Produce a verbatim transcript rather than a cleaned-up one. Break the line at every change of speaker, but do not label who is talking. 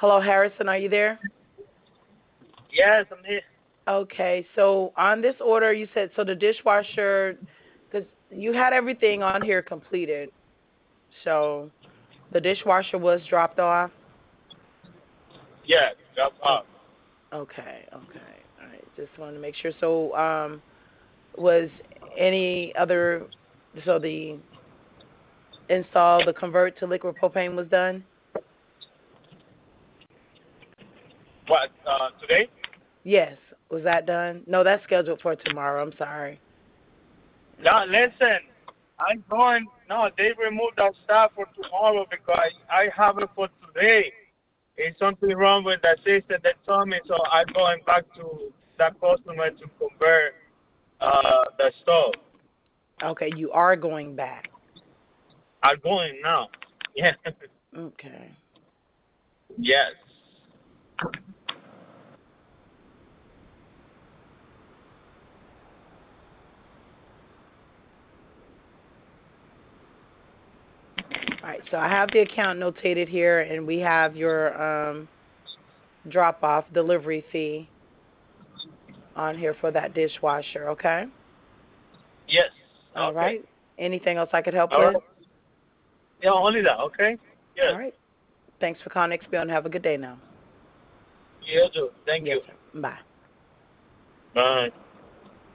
Hello, Harrison. Are you there?
Yes, I'm here.
Okay. So on this order, you said so the dishwasher, because you had everything on here completed. So the dishwasher was dropped off.
Yes, drop
Oh,
off.
okay. Okay. All right. Just wanted to make sure. So um, was any other? So the install, the convert to liquid propane was done.
What, uh, today?
Yes. Was that done? No, that's scheduled for tomorrow. I'm sorry.
No,
Okay.
listen. I'm going. No, they removed that stuff for tomorrow because I, I have it for today. It's something wrong with the system. They told me, so I'm going back to that customer to convert uh, the stove.
Okay. You are going back.
I'm going now. Yeah.
Okay.
Yes.
All right, so I have the account notated here, and we have your um, drop off delivery fee on here for that dishwasher. Okay.
Yes.
All
Okay.
right. Anything else I could help
All right.
with?
Yeah, only that. Okay.
All
Yes.
right. Thanks for calling X P O and have a good day now.
You do. Thank you.
Yes, sir. Bye.
Bye.